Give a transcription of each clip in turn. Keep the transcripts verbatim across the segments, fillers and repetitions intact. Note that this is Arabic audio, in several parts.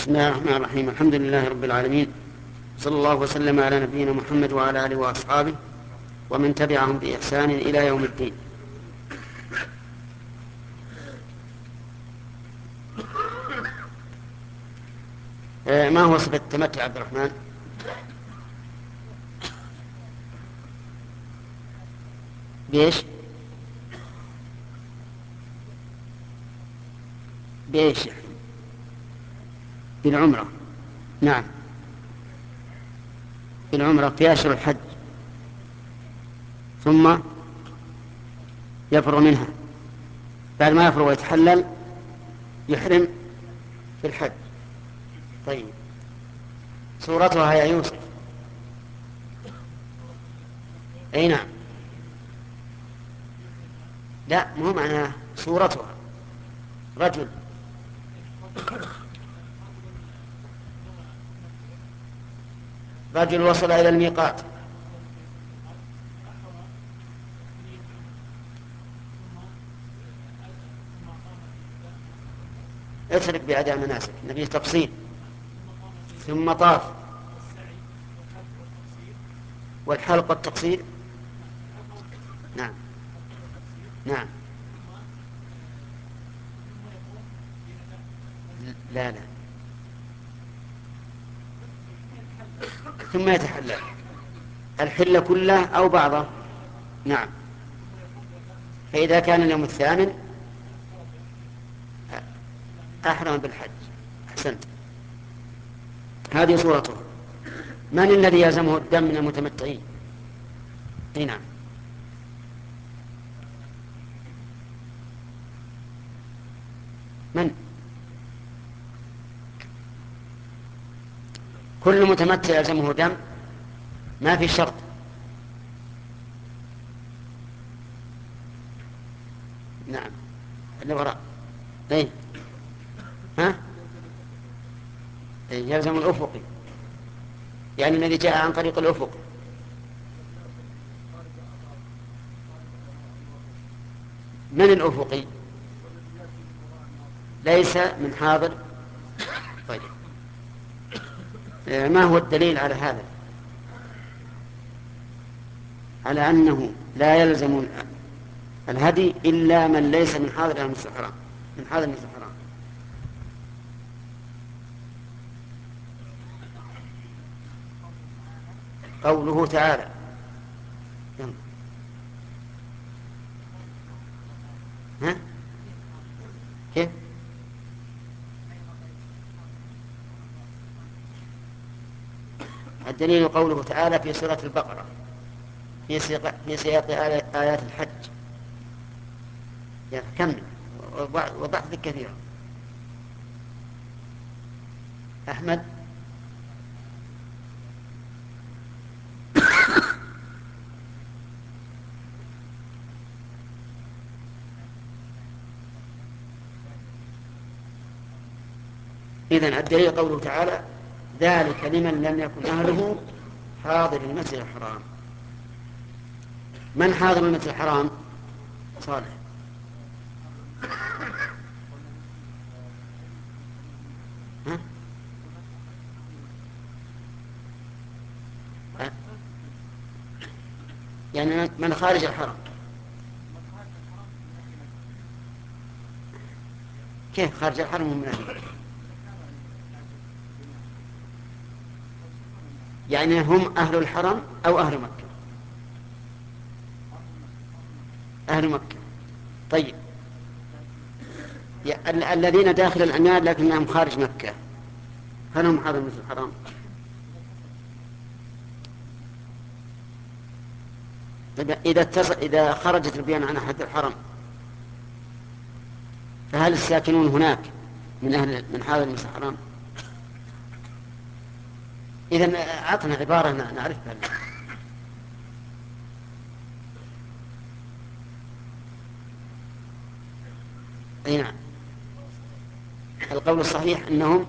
بسم الله الرحمن الرحيم. الحمد لله رب العالمين، صلى الله وسلم على نبينا محمد وعلى آله وأصحابه ومن تبعهم بإحسان إلى يوم الدين. ما هو صفة التمتع عبد الرحمن؟ بإيش؟ بإيش يعني؟ بالعمرة. نعم، بالعمرة في أشهر الحج، ثم يفرغ منها، بعد ما يفرغ ويتحلل يحرم في الحج. طيب، صورتها يا يوسف؟ أي نعم. لا، مو معناه صورتها رجل. رجل وصل إلى الميقات. اترك بأداء مناسك، نبي تفصيل. ثم طاف، والحلق والتقصير. نعم نعم. لا لا، ثم يتحلل الحل كله أو بعضه. نعم، فإذا كان اليوم الثامن أحرم بالحج. أحسنت، هذه صورته. من الذي يلزمه الدم من المتمتعين؟ نعم. من؟ كل متمتع يلزمه دم، ما في شرط. نعم، اللي وراء. اي ها، إيه؟ يلزم الأفقي، يعني الذي جاء عن طريق الأفق. من الأفقي؟ ليس من حاضر. طيب، ما هو الدليل على هذا، على أنه لا يلزم الهدي إلا من ليس من حاضر المسجد الحرام، من حاضر المسجد الحرام؟ قوله تعالى. يلا. ها؟ كيف؟ الدليل قوله تعالى في سورة البقرة في سياق, في سياق آيات الحج. يعني كمل، وضحت لك كثيرا. أحمد. إذن الدليل قوله تعالى ذلك لمن لم يكن أهله حاضر المسجد الحرام. من حاضر المسجد الحرام؟ صالح. ها؟ ها؟ يعني من خارج الحرم. كيف خارج الحرم ومن أهله؟ يعني هم أهل الحرم أو أهل مكة؟ أهل مكة. طيب، ال- الذين داخل العنان لكنهم خارج مكة، هل هم حاضر المسجد الحرام؟ طيب، إذا اتصل إذا خرجت البيان عن أحد الحرم، فهل الساكنون هناك من أهل من حاضر المسجد الحرام؟ إذن أعطنا عبارة نعرفها. أي نعم، القول الصحيح أنهم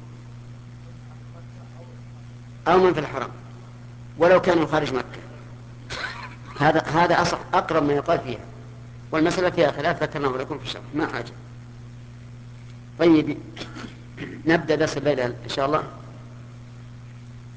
أو من في الحرم ولو كانوا خارج مكة. هذا هذا أصح أقرب ما يقال فيها، والمسألة فيها خلاف ذكرناه لكم في الشرح، ما حاجة. طيب، نبدأ درس الليلة إن شاء الله.